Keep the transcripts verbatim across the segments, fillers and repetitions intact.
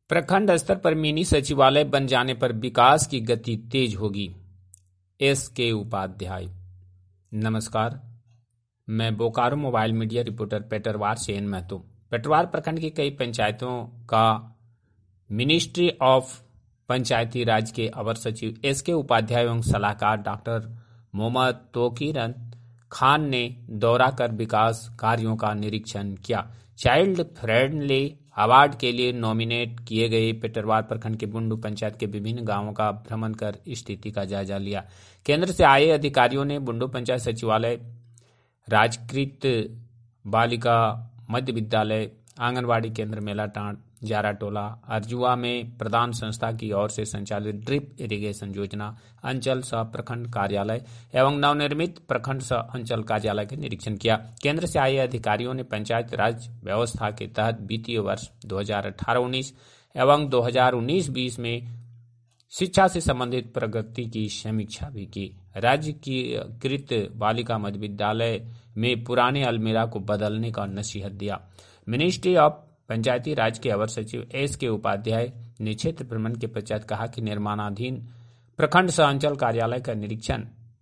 प्रखंड स्तर पर मिनी सचिवालय बन जाने पर विकास की गति तेज होगी। एस के उपाध्याय। नमस्कार, मैं Bokaro mobile media reporter Petarwar से एन महतो। पेटरवार प्रखंड की कई पंचायतों का मिनिस्ट्री ऑफ पंचायती राज के अवर सचिव एस के उपाध्याय एवं सलाहकार डॉक्टर मोहम्मद तोकीर खान ने दौरा कर विकास कार्यों का निरीक्षण किया। चाइल्ड फ्रेंडली अवार्ड के लिए नॉमिनेट किए गए पेटरवार प्रखंड के बुंडू पंचायत के विभिन्न गांवों का भ्रमण कर स्थिति का जायजा लिया। केंद्र से आए अधिकारियों ने बुंडू पंचायत सचिवालय, राजकृत बालिका मध्य विद्यालय, आंगनवाड़ी केंद्र मेलाटांड, जारा टोला, अर्जुआ में प्रधान संस्था की ओर से संचालित ड्रिप इरिगेशन योजना, अंचल सह प्रखंड कार्यालय एवं नवनिर्मित प्रखंड सह अंचल कार्यालय का निरीक्षण किया। केंद्र से आए अधिकारियों ने पंचायत राज व्यवस्था के तहत वित्तीय वर्ष दो हज़ार अठारह उन्नीस एवं दो हज़ार उन्नीस बीस में शिक्षा से संबंधित प्रगति की समीक्षा भी की। राज्य की कृत बालिका मध्य विद्यालय में पुराने अलमीरा को बदलने का नसीहत दिया। मिनिस्ट्री ऑफ पंचायती राज के अवर सचिव एस के उपाध्याय ने क्षेत्र भ्रमण के पश्चात कहा कि निर्माणाधीन प्रखंड सह अंचल कार्यालय का निरीक्षण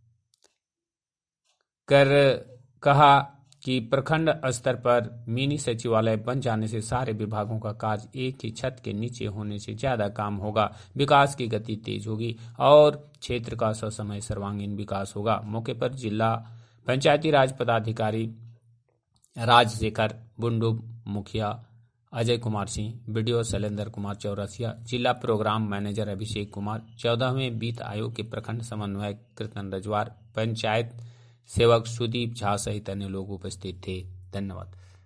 कर कहा कि प्रखंड स्तर पर मिनी सचिवालय बन जाने से सारे विभागों का कार्य एक ही छत के नीचे होने से ज्यादा काम होगा, विकास की गति तेज होगी और क्षेत्र का ससमय सर्वांगीण विकास होगा। मौके पर जिला पंचायती राज पदाधिकारी राजशेखर बुंडू, मुखिया अजय कुमार सिंह, बीडीओ शैलेंद्र कुमार चौरसिया, जिला प्रोग्राम मैनेजर अभिषेक कुमार, चौदहवें वित्त आयोग के प्रखंड समन्वयक कीर्तन रजवार, पंचायत सेवक सुदीप झा सहित अन्य लोग उपस्थित थे। धन्यवाद।